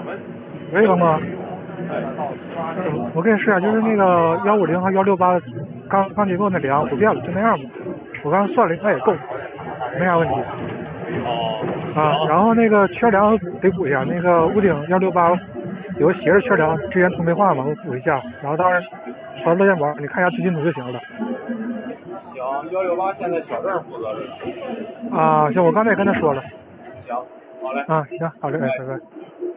喂，王哥， 哎， 我跟你说一下，就是那个150和168钢结构那梁不变了，就那样吧。我刚算了，应该也够，没啥问题。啊，然后那个缺梁得补一下，那个屋顶168有个斜着缺梁，之前涂没换嘛，我补一下。然后当然传热线宝，你看一下最近图就行了。 行，168现在小郑负责这个。 啊，行，我刚才也跟他说了。 行，好嘞。 啊，行，好嘞，哎，拜拜。